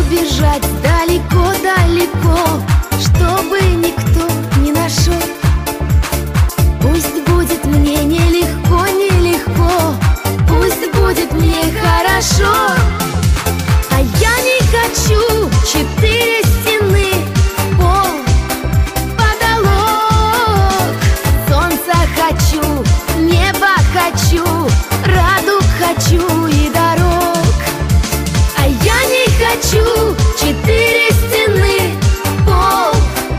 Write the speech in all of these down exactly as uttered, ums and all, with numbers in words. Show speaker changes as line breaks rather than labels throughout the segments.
убежать далеко-далеко, чтобы никто не нашел. Пусть будет мне нелегко, нелегко, пусть будет мне хорошо. А я не хочу четыре стены, пол, потолок. Солнца хочу, небо хочу, радуг хочу и дорог. А я не хочу четыре стены, пол,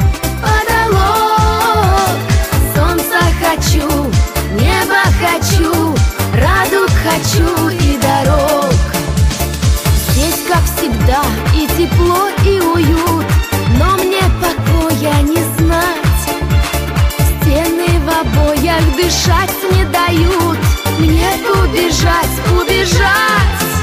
потолок. Солнца хочу, небо хочу, радуг хочу и дорог. Здесь, как всегда, и тепло, и уют, но мне покоя не знать. Стены в обоях дышать не дают, мне убежать, убежать.